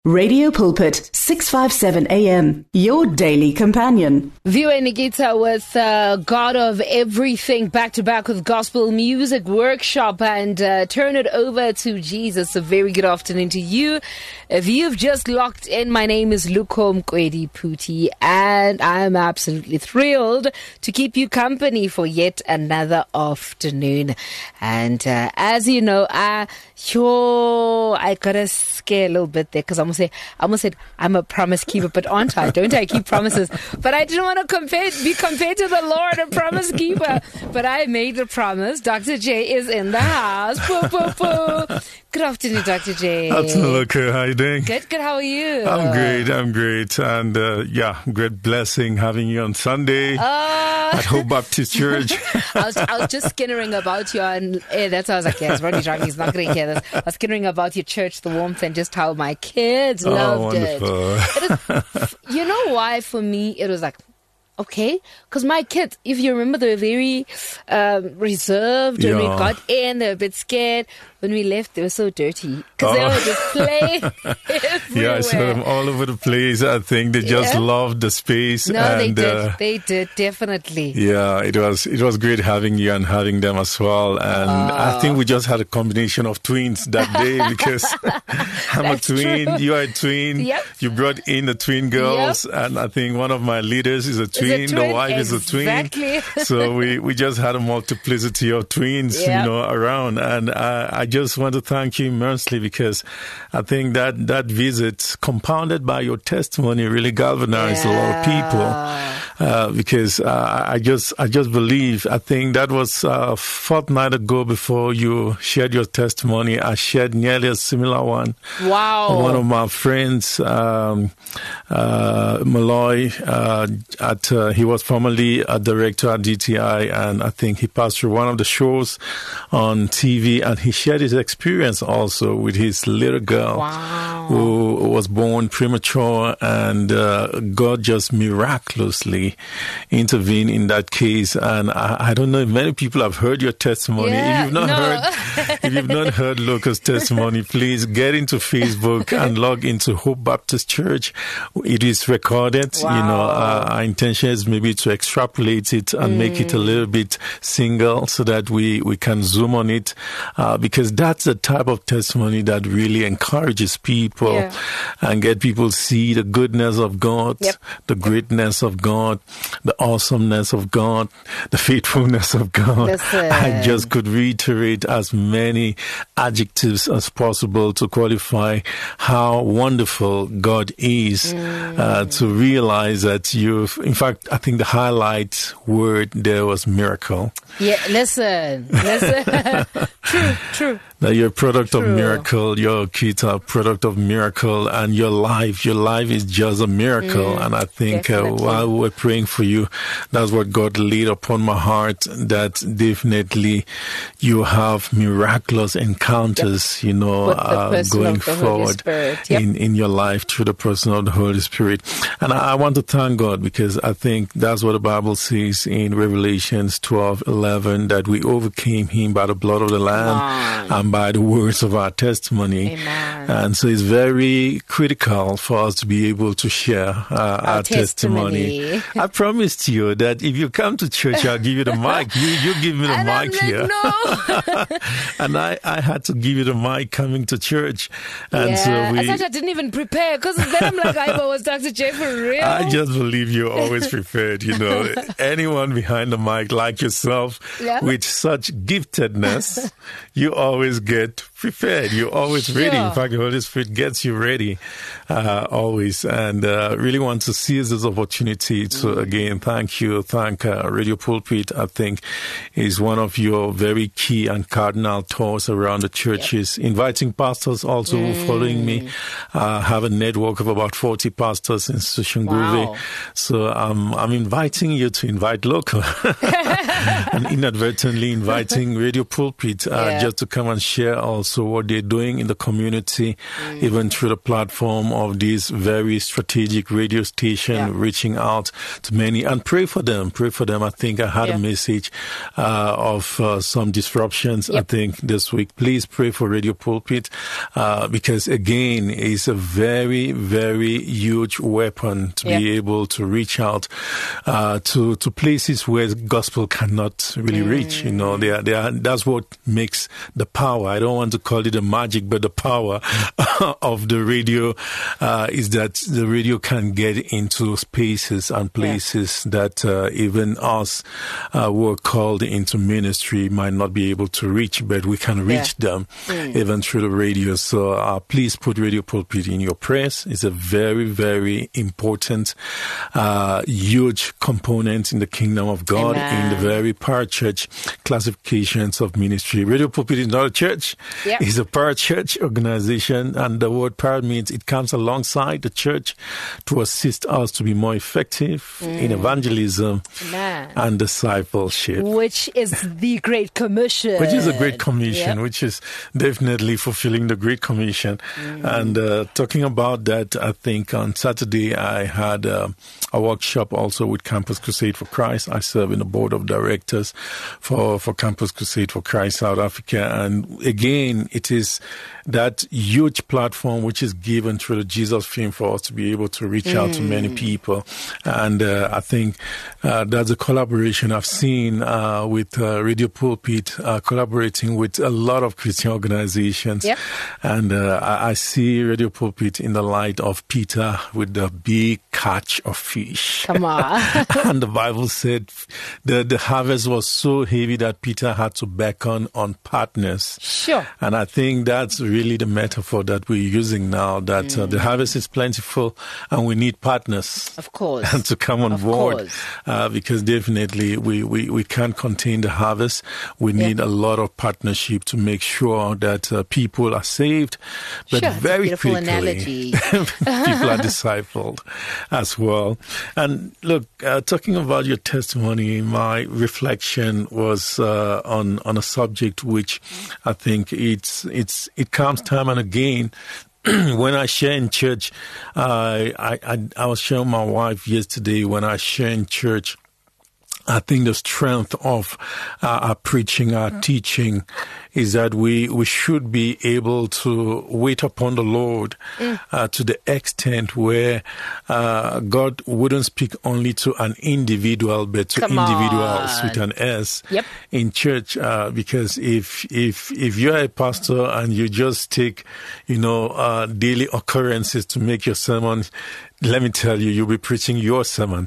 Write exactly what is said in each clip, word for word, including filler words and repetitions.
Radio Pulpit, six fifty-seven A M, your daily companion. Viewer Nikita with uh, God of Everything, back to back with Gospel Music Workshop, and uh, turn it over to Jesus. A very good afternoon to you. If you've just locked in, my name is Lukom Kwedi Puti, and I'm absolutely thrilled to keep you company for yet another afternoon. And uh, as you know, I, yo, I gotta scare a little bit there because I'm Say, I almost said I'm a promise keeper, but aren't I? Don't I keep promises? But I didn't want to compare, be compared to the Lord, a promise keeper. But I made the promise. Doctor J is in the house. Poo, poo, poo. Good afternoon, Doctor J. Afternoon, okay. How are you doing? Good, good. How are you? I'm great. I'm great. And uh, yeah, great blessing having you on Sunday uh, at Hope Baptist Church. I was, I was just skinnering about you, and eh, that's why I was like, yes, Rodney Driving is not going to hear this. I was skinnering about your church, the warmth, and just how my kids oh, loved wonderful. it. it is, you know why? For me, it was like, okay, because my kids, if you remember, they were very um, reserved when yeah. we got in. They were a bit scared. When we left, they were so dirty because oh. they were just playing everywhere. Yeah, I saw them all over the place. I think they just yeah. loved the space. No, and, they did. Uh, they did, definitely. Yeah, it was it was great having you and having them as well. And oh. I think we just had a combination of twins that day because I'm a twin, true. You are a twin. Yep. You brought in the twin girls, yep. and I think one of my leaders is a twin. Is a twin. The wife exactly. is a twin. So we, we just had a multiplicity of twins, yep. you know, around. And I, I just want to thank you immensely because I think that that visit, compounded by your testimony, really galvanized yeah. a lot of people. Uh, because uh, I just I just believe, I think that was a fortnight ago before you shared your testimony. I shared nearly a similar one. Wow. One of my friends, um, uh, Malloy, uh, at uh, he was formerly a director at D T I, and I think he passed through one of the shows on T V, and he shared his experience also with his little girl wow. who was born premature, and uh, God just miraculously intervened in that case. And I, I don't know if many people have heard your testimony. Yeah, if you've not no. heard, if you've not heard Loca's testimony, please get into Facebook and log into Hope Baptist Church. It is recorded. Wow. You know, uh, our intention is maybe to extrapolate it and mm. make it a little bit single so that we, we can zoom on it, uh, because that's the type of testimony that really encourages people yeah. and get people to see the goodness of God, yep. the greatness of God, the awesomeness of God, the faithfulness of God. Listen. I just could reiterate as many adjectives as possible to qualify how wonderful God is, mm. uh, to realize that you've, in fact, I think the highlight word there was miracle. Yeah, listen, listen. True, true. That you're a product True. of miracle, your kids are a product of miracle, and your life, your life is just a miracle. Mm, and I think uh, while we're praying for you, that's what God laid upon my heart, that definitely you have miraculous encounters, yep. you know, uh, going forward yep. in, in your life through the person of the Holy Spirit. And I, I want to thank God because I think that's what the Bible says in Revelations twelve eleven, that we overcame him by the blood of the Lamb and by the words of our testimony. Amen. And so it's very critical for us to be able to share uh, our, our testimony. testimony. I promised you that if you come to church, I'll give you the mic. You, you give me the and mic I'm like, here. No. And I, I had to give you the mic coming to church. And yeah. so we, I thought I didn't even prepare because then I'm like, I was Doctor J for real. I just believe you're always prepared. You know, anyone behind the mic like yourself yeah. with such giftedness, you always get prepared. You're always sure. ready. In fact, the Holy Spirit gets you ready uh, always. And uh, really want to seize this opportunity to, mm. again, thank you. Thank uh, Radio Pulpit, I think, is one of your very key and cardinal tours around the churches. Yep. Inviting pastors also mm. who following me. Uh, have a network of about forty pastors in Soshanguve. Wow. So um, I'm inviting you to invite local and inadvertently inviting Radio Pulpit uh, yeah. just to come and share also also what they're doing in the community, mm. even through the platform of this very strategic radio station, yeah. reaching out to many, and pray for them. Pray for them. I think I had yeah. a message uh, of uh, some disruptions, yep. I think, this week. Please pray for Radio Pulpit uh, because, again, it's a very, very huge weapon to yep. be able to reach out uh, to, to places where the gospel cannot really mm. reach. You know, they are, they are, that's what makes the power. I don't want to call it a magic, but the power of the radio uh, is that the radio can get into spaces and places yeah. that uh, even us uh, who are called into ministry might not be able to reach, but we can reach yeah. them mm. even through the radio. So uh, please put Radio Pulpit in your prayers. It's a very, very important, uh, huge component in the kingdom of God, Amen. In the very parachurch classifications of ministry. Radio Pulpit is not a church. Yep. It's a parachurch organization, and the word para means it comes alongside the church to assist us to be more effective mm. in evangelism Amen. And discipleship. Which is the Great Commission. Which is a Great Commission, yep. which is definitely fulfilling the Great Commission. Mm. And uh, talking about that, I think on Saturday I had uh, a workshop also with Campus Crusade for Christ. I serve in the board of directors for, for Campus Crusade for Christ South Africa. And again, it is that huge platform which is given through the Jesus film for us to be able to reach mm. out to many people. And uh, I think uh, that's a collaboration I've seen uh, with uh, Radio Pulpit, uh, collaborating with a lot of Christian organizations. Yep. And uh, I, I see Radio Pulpit in the light of Peter with the big catch of fish. Come on. And the Bible said the, the harvest was so heavy that Peter had to beckon on partners. Sure. And I think that's really the metaphor that we're using now, that mm. uh, the harvest is plentiful and we need partners. Of course. And to come on of board. Uh, because definitely we, we, we can't contain the harvest. We need yeah. a lot of partnership to make sure that uh, people are saved. But sure, very beautiful quickly, analogy. people are discipled as well. And look, uh, talking about your testimony, my reflection was uh, on, on a subject which I think it's it's it comes time and again. When I share in church, uh, I, I I was showing my wife yesterday, when I share in church, I think the strength of uh, our preaching, our teaching, is that we, we should be able to wait upon the Lord mm. uh, to the extent where uh, God wouldn't speak only to an individual, but to Come individuals on. With an S yep. in church. Uh, because if if if you're a pastor and you just take, you know, uh, daily occurrences to make your sermon, let me tell you, you'll be preaching your sermon.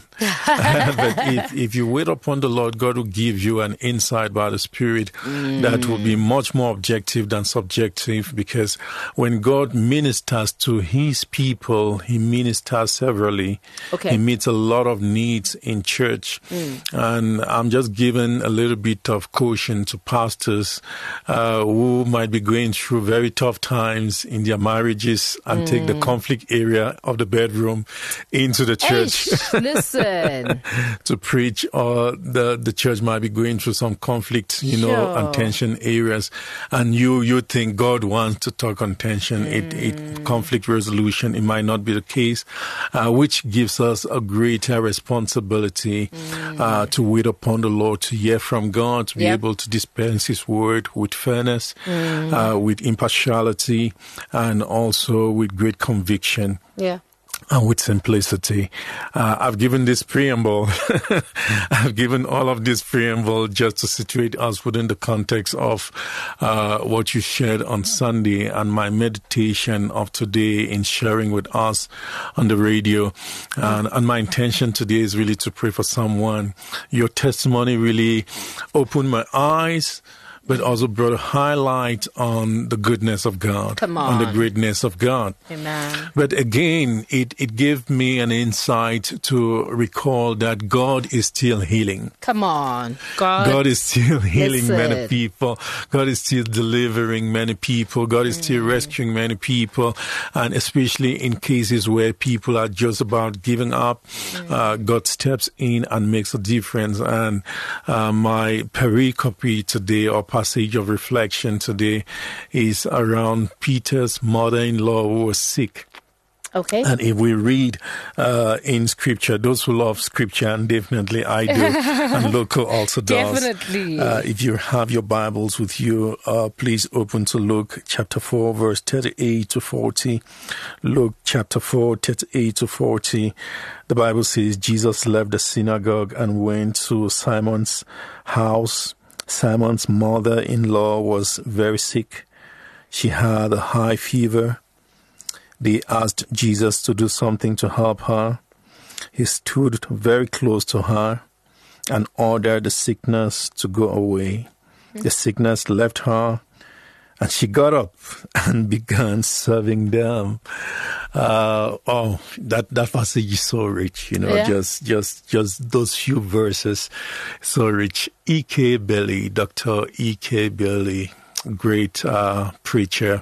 But if, if you wait upon the Lord, God will give you an insight by the Spirit mm. that will be much more objective than subjective, because when God ministers to His people, He ministers severally. Okay. He meets a lot of needs in church. Mm. And I'm just giving a little bit of caution to pastors uh, who might be going through very tough times in their marriages and mm. take the conflict area of the bedroom into the church. Eish, listen. To preach, or the, the church might be going through some conflict, you know, sure. and tension areas. And you, you think God wants to talk on tension, mm. it, it, conflict resolution. It might not be the case, uh, which gives us a greater responsibility mm. uh, to wait upon the Lord, to hear from God, to be yep. able to dispense His word with fairness, mm. uh, with impartiality, and also with great conviction. Yeah. And with simplicity. Uh, I've given this preamble. I've given all of this preamble just to situate us within the context of uh, what you shared on Sunday, and my meditation of today in sharing with us on the radio. And, and my intention today is really to pray for someone. Your testimony really opened my eyes, but also brought a highlight on the goodness of God. Come on. On the greatness of God. Amen. But again, it, it gave me an insight to recall that God is still healing. Come on. God, God is still healing listen. many people. God is still delivering many people. God is mm. still rescuing many people. And especially in cases where people are just about giving up, mm. uh, God steps in and makes a difference. And uh, my pericope today, or passage of reflection today is around Peter's mother-in-law who was sick. Okay. And if we read uh, in Scripture, those who love Scripture, and definitely I do, and Loco also does. Definitely. Uh, if you have your Bibles with you, uh, please open to Luke chapter four, verse thirty-eight to forty. Luke chapter four, thirty-eight to forty. The Bible says, Jesus left the synagogue and went to Simon's house. Simon's mother-in-law was very sick. She had a high fever. They asked Jesus to do something to help her. He stood very close to her and ordered the sickness to go away. The sickness left her, and she got up and began serving them. Uh, oh, that, that passage is so rich, you know, yeah. just, just, just those few verses, so rich. E K. Bailey, Doctor E K. Bailey, great uh, preacher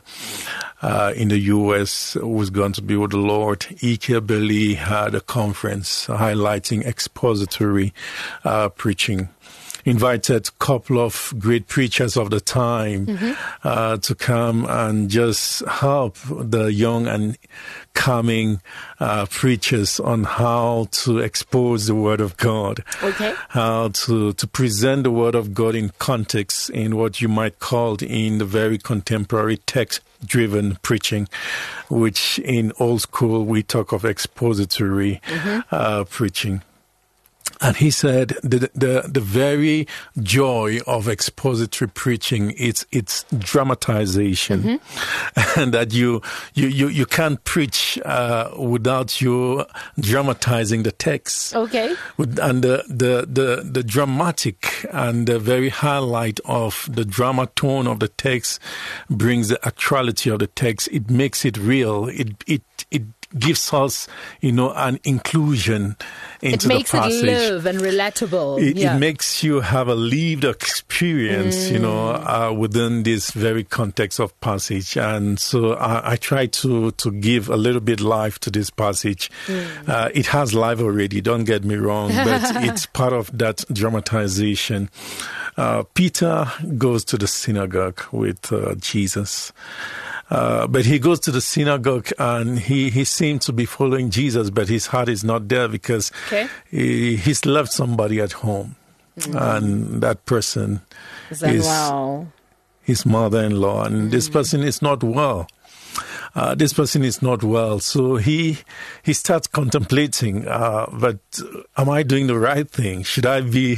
uh, in the U S who's going to be with the Lord. E K. Bailey had a conference highlighting expository uh, preaching. Invited a couple of great preachers of the time mm-hmm. uh, to come and just help the young and coming uh, preachers on how to expose the Word of God, okay. how to, to present the Word of God in context, in what you might call in the very contemporary text-driven preaching, which in old school we talk of expository mm-hmm. uh, preaching. And he said the, the the very joy of expository preaching is its dramatization, mm-hmm. and that you you you, you can't preach uh, without you dramatizing the text. Okay. And the, the the the dramatic and the very highlight of the drama tone of the text brings the actuality of the text. It makes it real. It it it. gives us, you know, an inclusion into the passage. It makes it live and relatable. It, yeah. it makes you have a lived experience, mm. you know, uh, within this very context of passage. And so I, I try to, to give a little bit life to this passage. Mm. Uh, it has life already, don't get me wrong, but it's part of that dramatization. Uh, Peter goes to the synagogue with uh, Jesus. Uh, but he goes to the synagogue and he, he seems to be following Jesus, but his heart is not there because okay. he, he's left somebody at home. Mm-hmm. And that person is, that is wow? his mother-in-law. And mm-hmm. this person is not well. Uh, this person is not well. So he he starts contemplating, uh, but am I doing the right thing? Should I be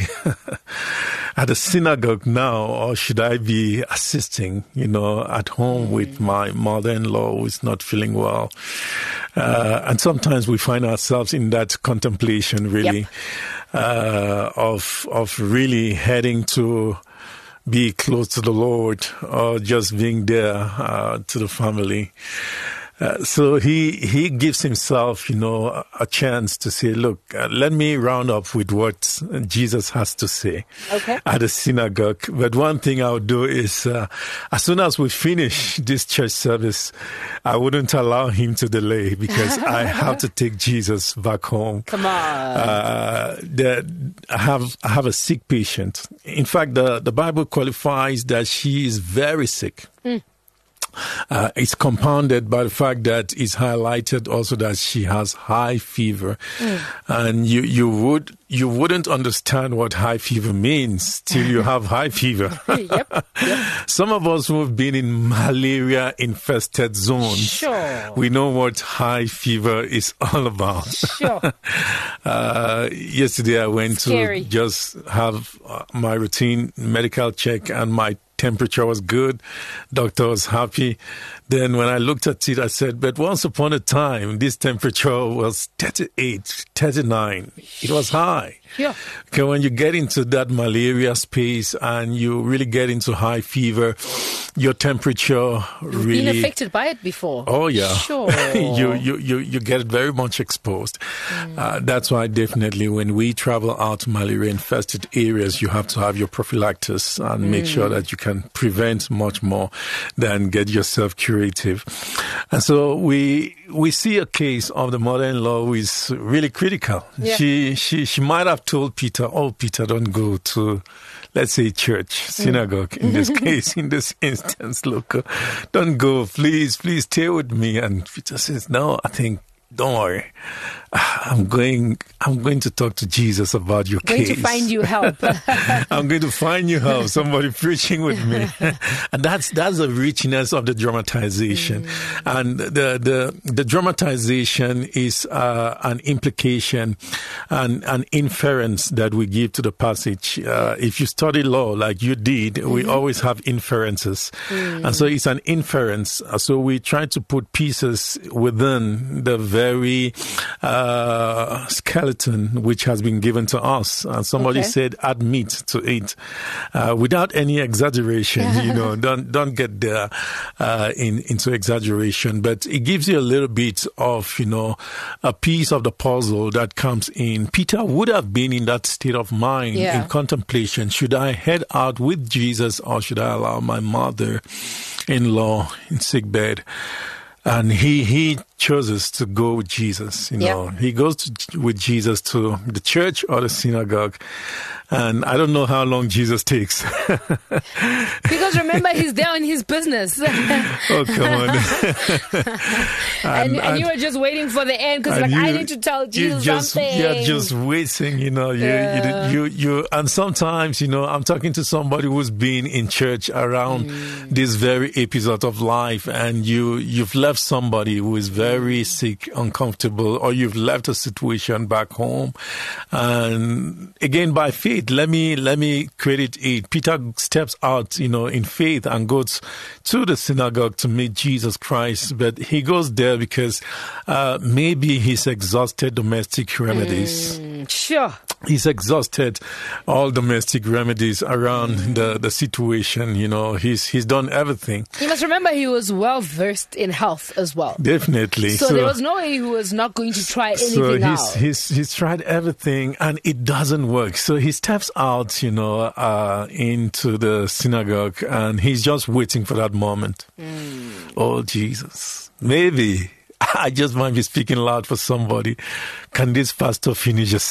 at the synagogue now, or should I be assisting, you know, at home with my mother-in-law who is not feeling well? Uh, and sometimes we find ourselves in that contemplation, really, yep. uh, of of really heading to be close to the Lord, or just being there uh, to the family. Uh, so he he gives himself, you know, a, a chance to say, look, uh, let me round up with what Jesus has to say okay. at the synagogue. But one thing I'll do is, uh, as soon as we finish this church service, I wouldn't allow him to delay because I have to take Jesus back home. Come on. Uh, the, I have I have a sick patient. In fact, the, the Bible qualifies that she is very sick. Mm. Uh, it's compounded by the fact that it's highlighted also that she has high fever. Mm. And you, you would, you wouldn't understand what high fever means till you have high fever. yep, yep. Some of us who have been in malaria infested zones, sure. we know what high fever is all about. Sure. uh, yesterday I went Scary. to just have uh, my routine medical check and my temperature was good. Doctor was happy. Then when I looked at it, I said, but once upon a time, this temperature was thirty-eight, thirty-nine. It was high. Yeah. Okay, when you get into that malaria space and you really get into high fever, your temperature You've really... been affected by it before. Oh, yeah. Sure. you, you, you, you get very much exposed. Mm. Uh, that's why definitely when we travel out to malaria-infested areas, you have to have your prophylaxis and mm. make sure that you can can prevent much more than get yourself curative. And so we we see a case of the mother-in-law who is really critical. Yeah. She she she might have told Peter, "Oh, Peter, don't go to, let's say, church, synagogue." Mm. In this case, in this instance, look, uh, don't go, please, please stay with me. And Peter says, "No, I think." Don't worry. I'm going I'm going to talk to Jesus about your going case. Going to find you help. I'm going to find you help. Somebody preaching with me. And that's that's the richness of the dramatization. Mm. And the the the dramatization is uh, an implication and an inference that we give to the passage. Uh, if you study law like you did, mm-hmm. we always have inferences. Mm. And so it's an inference. So we try to put pieces within the very uh, skeleton which has been given to us. And somebody okay. said, add meat to it, uh, without any exaggeration. You know, don't don't get there uh, in, into exaggeration, but it gives you a little bit of, you know, a piece of the puzzle that comes in. Peter would have been in that state of mind yeah. in contemplation. Should I head out with Jesus, or should I allow my mother-in-law in sickbed? And he, he chooses to go with Jesus, you know. Yep. He goes to, with Jesus to the church or the synagogue. And I don't know how long Jesus takes. Because remember, he's there in his business. Oh, come on. and, and, and you were just waiting for the end because, like, you, I need to tell Jesus just, something. You're just waiting, you know. You, yeah. you, you, you, and sometimes, you know, I'm talking to somebody who's been in church around mm. this very episode of life, and you, you've left somebody who is very sick, uncomfortable, or you've left a situation back home. And again, by faith, let me let me credit it. Peter steps out, you know, in faith and goes to the synagogue to meet Jesus Christ. But he goes there because uh, maybe he's exhausted domestic remedies. Mm, sure. He's exhausted all domestic remedies around mm. the, the situation. You know, he's he's done everything. You must remember he was well versed in health as well. Definitely. So, so there was no way he was not going to try anything so he's, out. He's he's tried everything and it doesn't work. So he steps out, you know, uh, into the synagogue, and he's just waiting for that moment. Mm. Oh, Jesus. Maybe I just might be speaking loud for somebody. Can this pastor finish a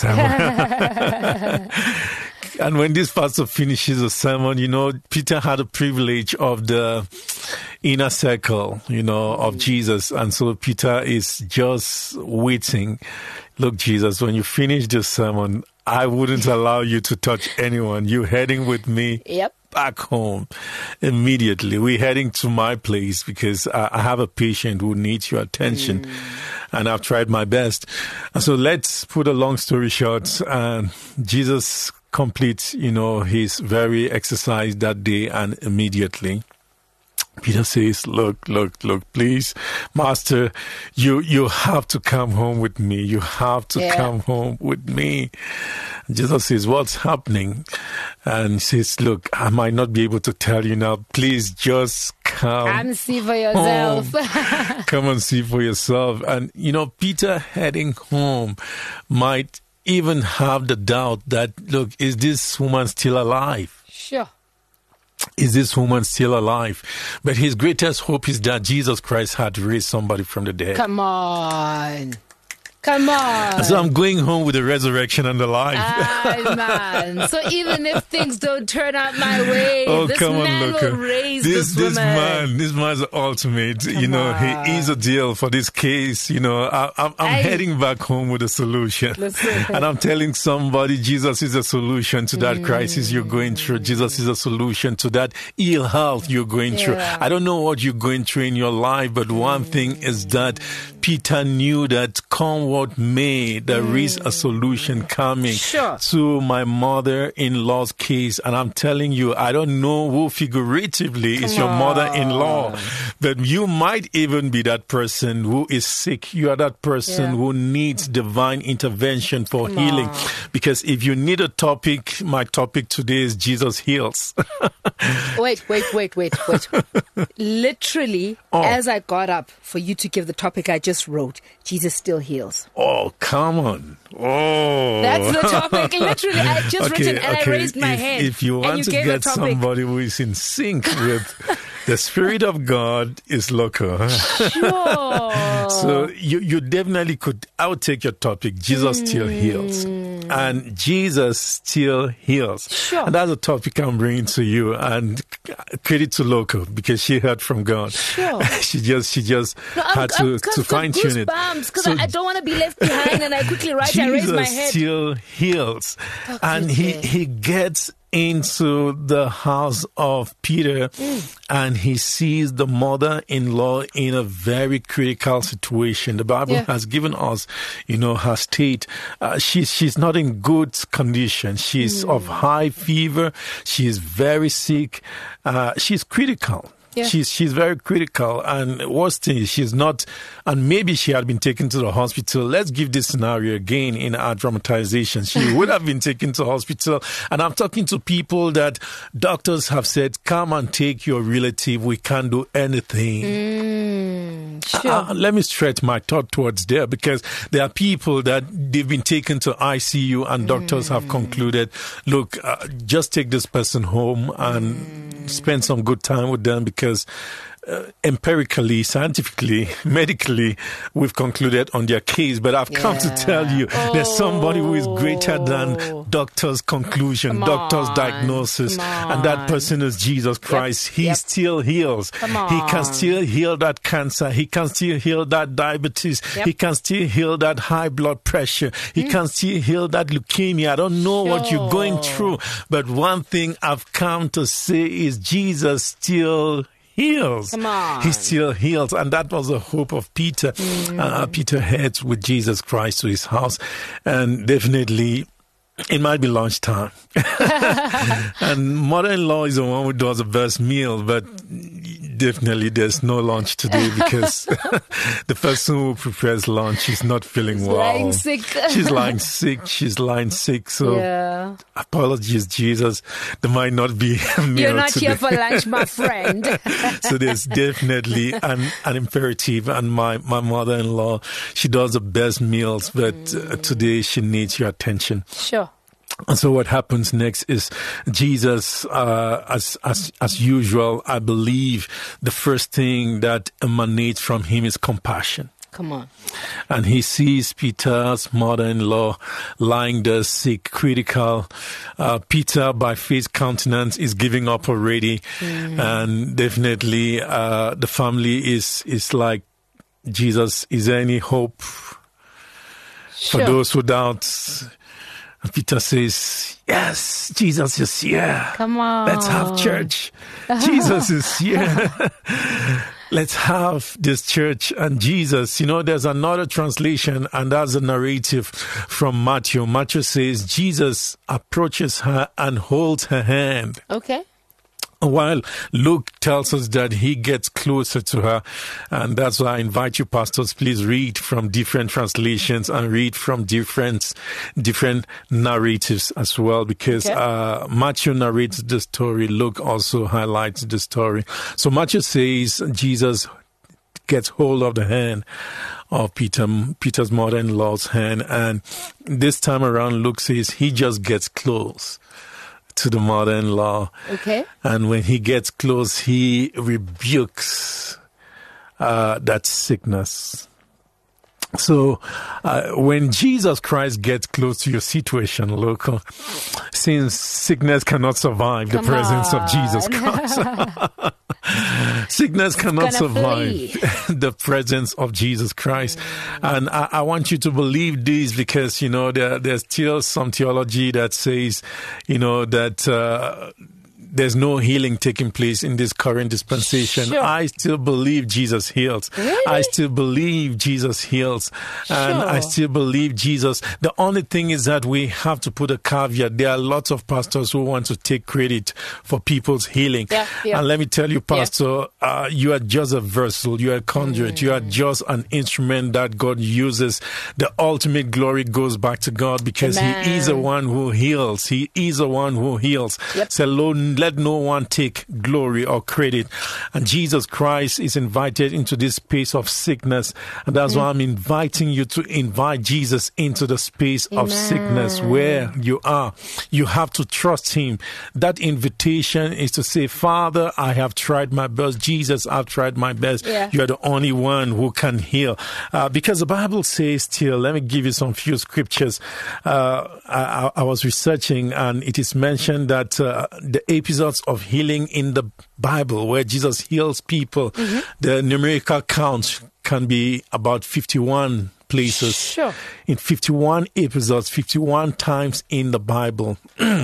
sermon? And when this pastor finishes a sermon, you know, Peter had the privilege of the inner circle, you know, of Jesus. And so Peter is just waiting. Look, Jesus, when you finish this sermon, I wouldn't allow you to touch anyone. You're heading with me. Yep. Back home immediately. We're heading to my place because I, I have a patient who needs your attention, mm. and I've tried my best. And so let's put a long story short. Uh, Jesus completes, you know, his very exercise that day, and immediately Peter says, look, look, look, please, Master, you, you have to come home with me. You have to yeah. come home with me. Jesus says, what's happening? And he says, look, I might not be able to tell you now. Please just come. Come see for yourself. Come and see for yourself. And, you know, Peter heading home might even have the doubt that, look, is this woman still alive? Sure. Is this woman still alive? But his greatest hope is that Jesus Christ had raised somebody from the dead. Come on. Come on. So I'm going home with the resurrection and the life. Aye, man. So even if things don't turn out my way, oh, this come man on, will look. raise this, this this woman. man, this man's the ultimate. Come you know, on. he is a deal for this case. You know, I, I'm, I'm heading back home with a solution. Listen. And I'm telling somebody, Jesus is a solution to that mm. crisis you're going through. Jesus is a solution to that ill health you're going yeah. through. I don't know what you're going through in your life, but one mm. thing is that Peter knew that come what may, there mm. is a solution coming sure. to my mother-in-law's case. And I'm telling you, I don't know who figuratively Come is your on. mother-in-law, but you might even be that person who is sick. You are that person yeah. who needs divine intervention for Come healing. On. Because if you need a topic, my topic today is Jesus heals. wait, wait, wait, wait, wait. Literally, oh. as I got up for you to give the topic I just wrote, Jesus still heals. Yes. Oh, come on. Oh. That's the topic. Literally, I just okay, written and okay. I raised my if, hand. If you want you to gave get somebody who is in sync with the Spirit of God, is local. Sure. So you, you definitely could, I would take your topic, Jesus mm. still heals. And Jesus still heals. Sure. And that's a topic I'm bringing to you. And credit to local, because she heard from God. Sure. she just she just no, had I'm, to, I'm, to fine tune it. Because so, I, I don't want to be left behind, and I quickly write. I raise my head. Jesus still heals, Talk and he he gets into the house of Peter mm. and he sees the mother-in-law in a very critical situation. The Bible yeah. has given us, you know, her state. Uh, she's, she's not in good condition. She's mm. of high fever. She is very sick. Uh, she's critical. Yeah. She's she's very critical, and worst thing is she's not, and maybe she had been taken to the hospital. Let's give this scenario again in our dramatization. She would have been taken to hospital, and I'm talking to people that doctors have said, come and take your relative, we can't do anything. Mm, sure. Uh, let me stretch my thought towards there, because there are people that they've been taken to I C U and doctors mm. have concluded, look, uh, just take this person home and mm. spend some good time with them, because Because uh, empirically, scientifically, medically, we've concluded on their case. But I've yeah. come to tell you, oh. there's somebody who is greater than doctor's conclusion, come doctor's on. diagnosis, and that person is Jesus Christ. Yep. He yep. still heals. Come on. He can still heal that cancer. He can still heal that diabetes. Yep. He can still heal that high blood pressure. He mm. can still heal that leukemia. I don't know sure. what you're going through, but one thing I've come to say is Jesus still heals. Come on. He still heals. And that was the hope of Peter. Mm. Uh, Peter heads with Jesus Christ to his house. And definitely, it might be lunchtime. And mother-in-law is the one who does the best meal, but definitely there's no lunch today, because the person who prepares lunch is not feeling She's well. Lying sick. She's lying sick. She's lying sick. So yeah. apologies, Jesus. There might not be a meal You're not today. here for lunch, my friend. So there's definitely an, an imperative. And my, my mother-in-law, she does the best meals, but mm. uh, today she needs your attention. Sure. And so what happens next is Jesus, uh, as, as, as usual, I believe the first thing that emanates from him is compassion. Come on. And he sees Peter's mother-in-law lying there sick, critical. Uh, Peter, by faith countenance, is giving up already. Mm. And definitely, uh, the family is, is like, Jesus, is there any hope sure. for those who doubt? And Peter says, yes, Jesus is here. Come on. Let's have church. Jesus is here. Let's have this church. And Jesus, you know, there's another translation, and that's a narrative from Matthew. Matthew says, Jesus approaches her and holds her hand. Okay. While Luke tells us that he gets closer to her. And that's why I invite you, pastors, please read from different translations and read from different different narratives as well, because okay. uh, Matthew narrates the story. Luke also highlights the story. So Matthew says Jesus gets hold of the hand of Peter, Peter's mother-in-law's hand. And this time around, Luke says he just gets close to the mother-in-law. Okay. And when he gets close, he rebukes uh, that sickness. So uh, when Jesus Christ gets close to your situation, local, since sickness cannot survive Come the presence on. of Jesus Christ. Sickness cannot survive the presence of Jesus Christ. Mm. And I, I want you to believe this, because, you know, there, there's still some theology that says, you know, that uh, there's no healing taking place in this current dispensation. Sure. I still believe Jesus heals. Really? I still believe Jesus heals. Sure. And I still believe Jesus. The only thing is that we have to put a caveat. There are lots of pastors who want to take credit for people's healing. Yeah, yeah. And let me tell you, Pastor, yeah. uh, you are just a vessel. You are a conduit. Mm. You are just an instrument that God uses. The ultimate glory goes back to God, because Amen. He is the one who heals. He is the one who heals. Yep. So Lord, let no one take glory or credit. And Jesus Christ is invited into this space of sickness. And that's mm. why I'm inviting you to invite Jesus into the space Amen. Of sickness where you are. You have to trust him. That invitation is to say, Father, I have tried my best. Jesus, I've tried my best. Yeah. You are the only one who can heal. Uh, because the Bible says still, let me give you some few scriptures. Uh, I, I was researching, and it is mentioned that uh, the episodes of healing in the Bible where Jesus heals people, mm-hmm. the numerical count can be about fifty-one places. Sure. In fifty-one episodes, fifty-one times in the Bible.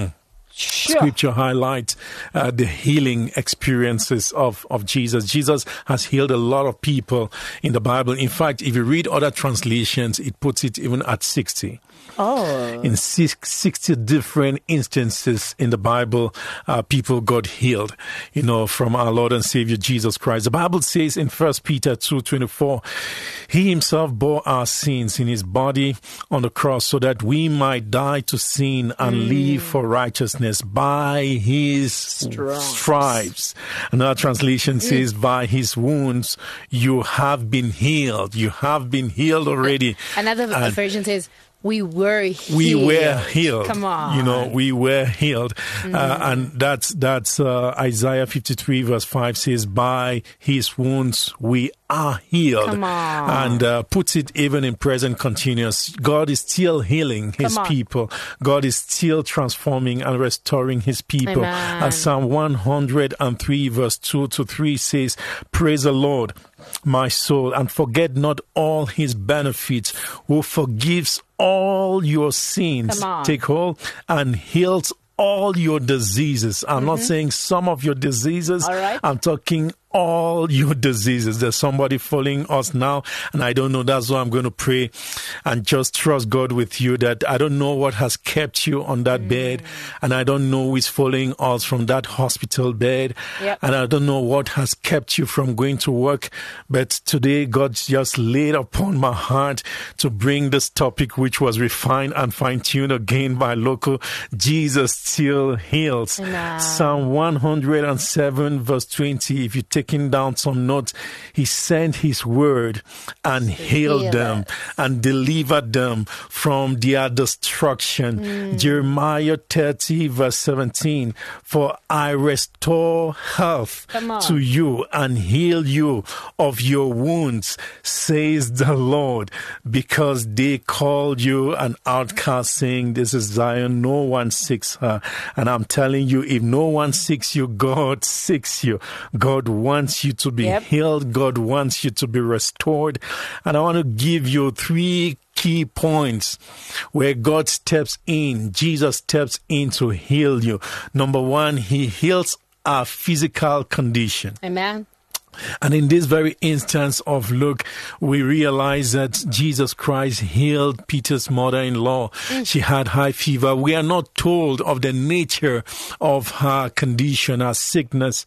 Sure. Scripture highlights uh, the healing experiences of, of Jesus. Jesus has healed a lot of people in the Bible. In fact, if you read other translations, it puts it even at sixty. Oh. In sixty different instances in the Bible, uh, people got healed, you know, from our Lord and Savior Jesus Christ. The Bible says in First Peter two twenty-four, he himself bore our sins in his body on the cross so that we might die to sin and mm. live for righteousness. By his stripes. stripes. Another translation says, mm. by his wounds, you have been healed. You have been healed already. Another and version says, we were healed. We were healed. Come on. You know, we were healed. Mm. Uh, and that's, that's, uh, Isaiah fifty-three verse five says, by his wounds we are healed. Come on. And, uh, puts it even in present continuous. God is still healing his people. God is still transforming and restoring his people. Amen. As Psalm one hundred three verse two to three says, praise the Lord, my soul, and forget not all his benefits, who forgives all your sins, take hold, and heals all your diseases. I'm mm-hmm. not saying some of your diseases. All right. I'm talking all your diseases. There's somebody following us now, and I don't know. That's why I'm going to pray and just trust God with you that I don't know what has kept you on that mm. bed, and I don't know who is following us from that hospital bed, yep. and I don't know what has kept you from going to work. But today, God just laid upon my heart to bring this topic, which was refined and fine-tuned again by local. Jesus still heals. Amen. Psalm one hundred seven verse twenty. If you take taking down some notes, he sent his word and healed Heal them it. and delivered them from their destruction. Mm. Jeremiah thirty verse seventeen, for I restore health to you and heal you of your wounds, says the Lord, because they called you an outcast, saying, this is Zion, no one seeks her. And I'm telling you, if no one seeks you, God seeks you. God wants you to be yep. healed. God wants you to be restored. And I want to give you three key points where God steps in. Jesus steps in to heal you. Number one, he heals our physical condition. Amen. And in this very instance of Luke, we realize that Jesus Christ healed Peter's mother-in-law. Mm. She had high fever. We are not told of the nature of her condition, her sickness.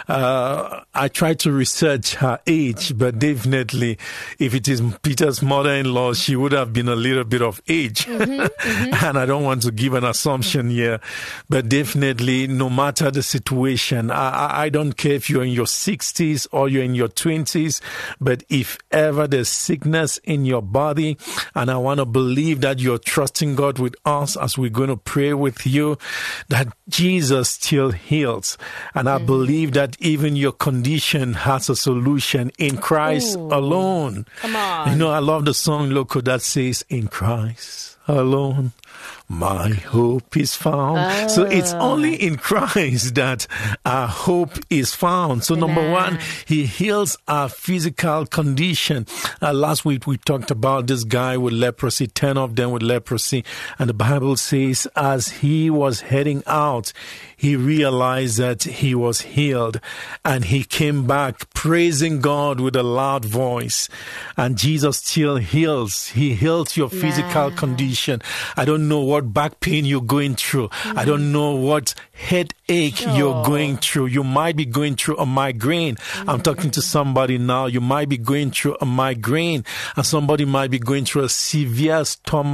Uh, I tried to research her age, but definitely if it is Peter's mother-in-law, she would have been a little bit of age. Mm-hmm, mm-hmm. And I don't want to give an assumption here, but definitely no matter the situation, I, I don't care if you're in your sixties or you're in your twenties, but if ever there's sickness in your body, and I want to believe that you're trusting God with us as we're going to pray with you, that Jesus still heals. And I mm. believe that even your condition has a solution in Christ Ooh. alone. Come on. You know, I love the song, Loco, that says, in Christ alone my hope is found. Oh. So it's only in Christ that our hope is found. So Amen. Number one, he heals our physical condition. Uh, last week we talked about this guy with leprosy, ten of them with leprosy. And the Bible says as he was heading out, he realized that he was healed, and he came back praising God with a loud voice. And Jesus still heals. He heals your physical yeah. condition. I don't know what back pain you're going through. Mm-hmm. I don't know what headache sure. you're going through. You might be going through a migraine. Mm-hmm. I'm talking to somebody now. You might be going through a migraine, and somebody might be going through a severe stomach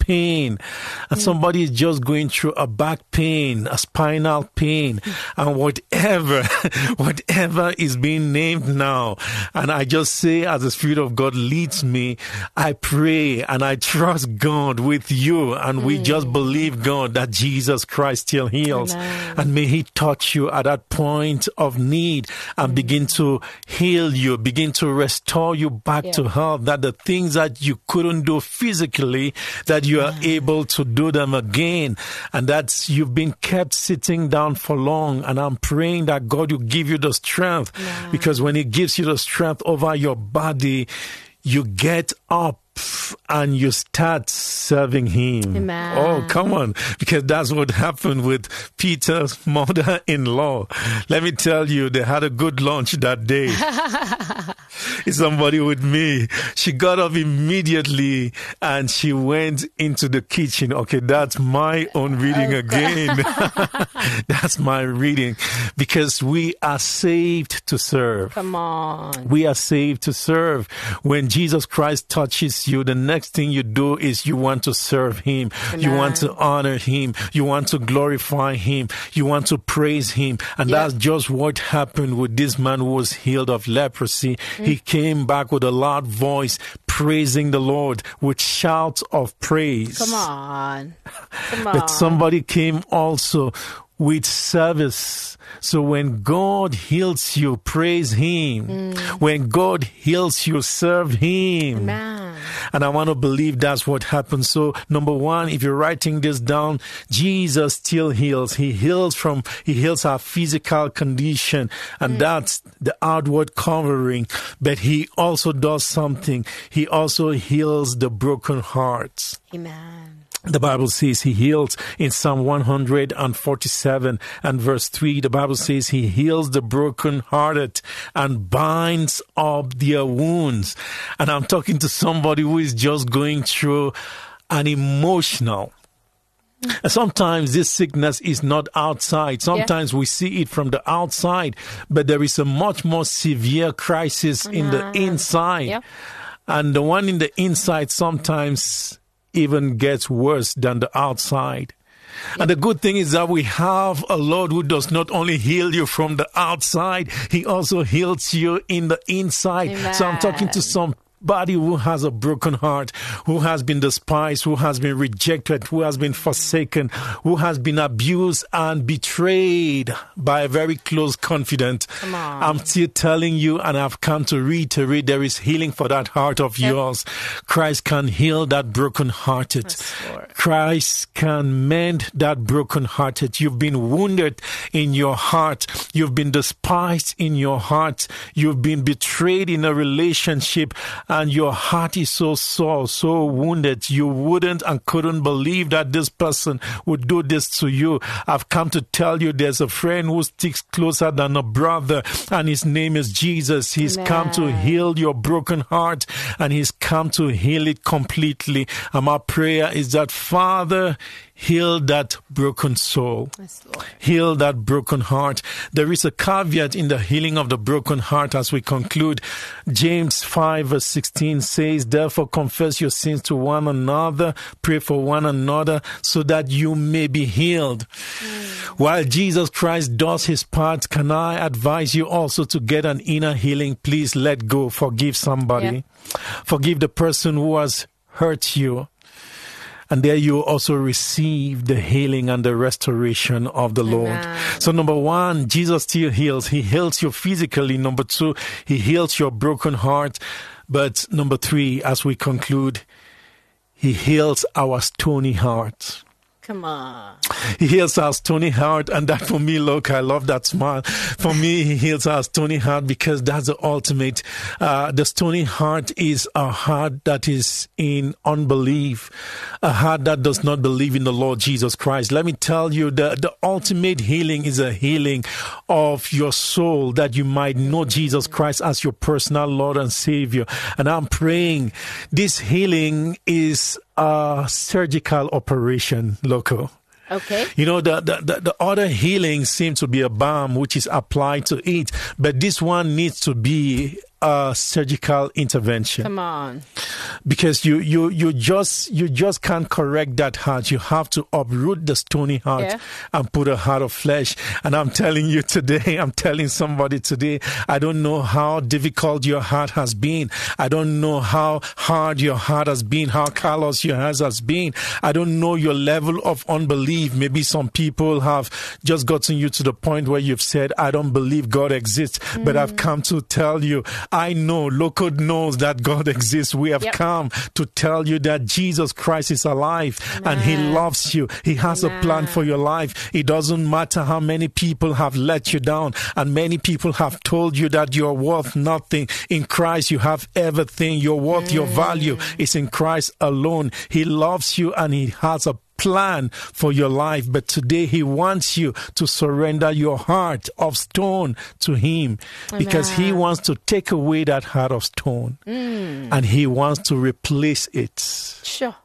pain, and mm. somebody is just going through a back pain, a spinal pain, and whatever, whatever is being named now. And I just say, as the Spirit of God leads me, I pray and I trust God with you, and mm. we just believe God that Jesus Christ still heals. Amen. And may He touch you at that point of need and mm. begin to heal you, begin to restore you back yeah. to health, that the things that you couldn't do physically, that you are yeah. able to do them again, and that you've been kept sitting down for long. And I'm praying that God will give you the strength, yeah. because when He gives you the strength over your body, you get up and you start serving Him. Amen. Oh, come on. Because that's what happened with Peter's mother-in-law. Let me tell you, they had a good lunch that day. Is somebody with me? She got up immediately and she went into the kitchen. Okay, that's my own reading oh, again. That's my reading. Because we are saved to serve. Come on. We are saved to serve. When Jesus Christ touches you, the next thing you do is you want to serve Him. Amen. You want to honor Him. You want to glorify Him. You want to praise Him. And yep. that's just what happened with this man who was healed of leprosy. Mm. He came back with a loud voice, praising the Lord with shouts of praise. Come on. Come on. But somebody came also with service. So when God heals you, praise Him. Mm. When God heals you, serve Him. Amen. And I want to believe that's what happens. So number one, if you're writing this down, Jesus still heals. He heals from, He heals our physical condition, and mm. that's the outward covering. But He also does something. He also heals the broken hearts. Amen. The Bible says He heals in Psalm one forty-seven and verse three. The Bible says He heals the brokenhearted and binds up their wounds. And I'm talking to somebody who is just going through an emotional. And sometimes this sickness is not outside. Sometimes yeah. we see it from the outside, but there is a much more severe crisis in the inside. Yeah. And the one in the inside sometimes even gets worse than the outside. Yep. And the good thing is that we have a Lord who does not only heal you from the outside, He also heals you in the inside. Amen. So I'm talking to some Somebody who has a broken heart, who has been despised, who has been rejected, who has been forsaken, who has been abused and betrayed by a very close confidant. Come on. I'm still telling you, and I've come to reiterate, there is healing for that heart of yep. yours. Christ can heal that brokenhearted. Yes, Christ can mend that brokenhearted. You've been wounded in your heart. You've been despised in your heart. You've been betrayed in a relationship. And your heart is so sore, so wounded, you wouldn't and couldn't believe that this person would do this to you. I've come to tell you there's a friend who sticks closer than a brother, and His name is Jesus. He's Amen. Come to heal your broken heart, and He's come to heal it completely. And my prayer is that, Father, heal that broken soul. Yes, Lord. Heal that broken heart. There is a caveat in the healing of the broken heart as we conclude. James five verse sixteen says, therefore confess your sins to one another, pray for one another so that you may be healed. Mm. While Jesus Christ does His part, can I advise you also to get an inner healing? Please let go. Forgive somebody. Yeah. Forgive the person who has hurt you. And there you also receive the healing and the restoration of the Lord. Amen. So number one, Jesus still heals. He heals you physically. Number two, He heals your broken heart. But number three, as we conclude, He heals our stony heart. Come on. He heals our stony heart, and that for me, look, I love that smile. For me, He heals our stony heart because that's the ultimate. Uh, the stony heart is a heart that is in unbelief, a heart that does not believe in the Lord Jesus Christ. Let me tell you, the, the ultimate healing is a healing of your soul, that you might know Jesus Christ as your personal Lord and Savior. And I'm praying this healing is a surgical operation, loco. Okay. You know, the, the, the, the other healing seems to be a balm which is applied to it, but this one needs to be a surgical intervention. Come on. Because you, you, you just you just can't correct that heart. You have to uproot the stony heart yeah. and put a heart of flesh. And I'm telling you today, I'm telling somebody today, I don't know how difficult your heart has been. I don't know how hard your heart has been, how callous your heart has been. I don't know your level of unbelief. Maybe some people have just gotten you to the point where you've said, I don't believe God exists. Mm. But I've come to tell you, I know, Loco knows that God exists. We have yep. come to tell you that Jesus Christ is alive. Amen. And He loves you. He has Amen. A plan for your life. It doesn't matter how many people have let you down, and many people have told you that you're worth nothing. In Christ you have everything. Your worth, mm. your value is in Christ alone. He loves you and He has a plan for your life, but today He wants you to surrender your heart of stone to Him. Amen. Because He wants to take away that heart of stone mm. and He wants to replace it. Sure.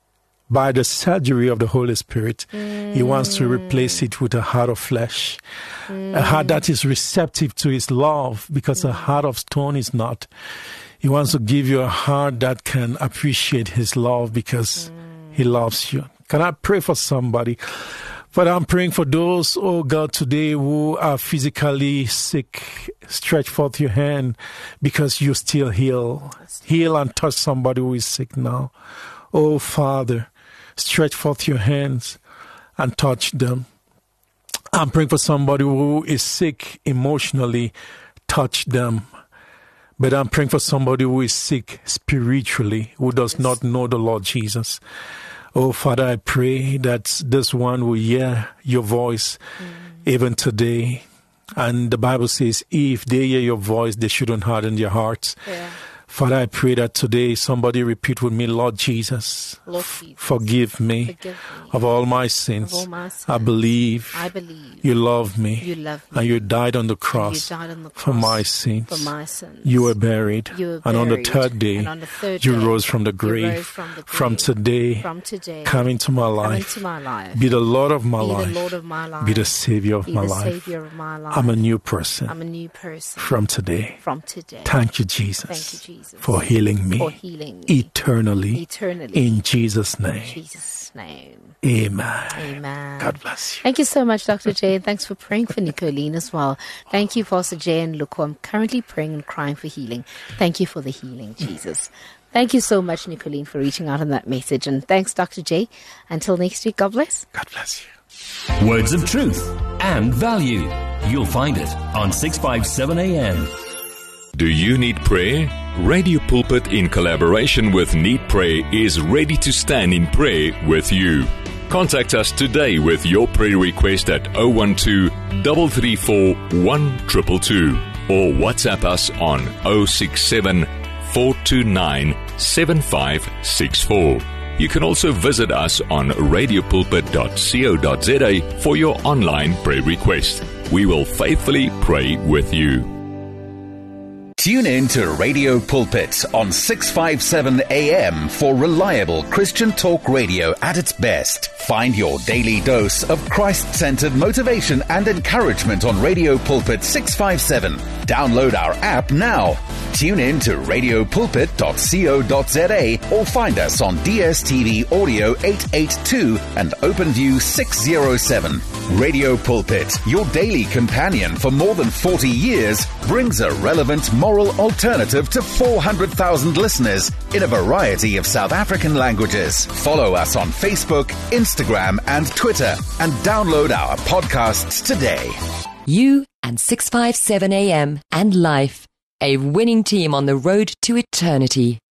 By the surgery of the Holy Spirit, mm. He wants to replace it with a heart of flesh, mm. a heart that is receptive to His love, because mm. a heart of stone is not. He wants to give you a heart that can appreciate His love, because mm. He loves you. Can I pray for somebody? Father, I'm praying for those, oh God, today who are physically sick. Stretch forth your hand, because you still heal. Heal and touch somebody who is sick now. Oh Father, stretch forth your hands and touch them. I'm praying for somebody who is sick emotionally. Touch them. But I'm praying for somebody who is sick spiritually, who does not know the Lord Jesus. Oh, Father, I pray that this one will hear your voice mm. even today. And the Bible says, if they hear your voice, they shouldn't harden their hearts. Yeah. Father, I pray that today somebody repeat with me, Lord Jesus, Lord Jesus, forgive me, forgive me of all my sins. All my sins. I believe, I believe you love me, you love me, and you died on the cross, died on the cross for my sins. For my sins. You were buried, you were and on the buried, third day, the third you day, rose from the grave. From, the grave. From today, from today, come into my life. Come into my life. Be the Lord of my Be life. the Lord of my life. Be the Savior of Be my the life. Savior of my life. I'm a new person. I'm a new person. From today. From today. Thank you, Jesus. Thank you, Jesus. For healing me. For healing me. Eternally. Eternally. In Jesus' name. In Jesus' name. Amen. Amen. God bless you. Thank you so much, Doctor J. And thanks for praying for Nicolene as well. Thank you, Pastor J and Loco. I'm currently praying and crying for healing. Thank you for the healing, Jesus. Thank you so much, Nicolene, for reaching out on that message. And thanks, Doctor J. Until next week, God bless. God bless you. Words of truth and value. You'll find it on six fifty-seven A M. Do you need prayer? Radio Pulpit, in collaboration with Need Prayer, is ready to stand in prayer with you. Contact us today with your prayer request at zero one two, three three four, one two two two or WhatsApp us on zero six seven, four two nine, seven five six four. You can also visit us on radio pulpit dot co dot za for your online prayer request. We will faithfully pray with you. Tune in to Radio Pulpit on six fifty-seven A M for reliable Christian talk radio at its best. Find your daily dose of Christ-centered motivation and encouragement on Radio Pulpit six fifty-seven. Download our app now. Tune in to radio pulpit dot co dot za or find us on D S T V Audio eight eighty-two and OpenView six oh seven. Radio Pulpit, your daily companion for more than forty years, brings a relevant moral alternative to four hundred thousand listeners in a variety of South African languages. Follow us on Facebook, Instagram, and Twitter, and download our podcasts today. You and six fifty-seven A M and Life, a winning team on the road to eternity.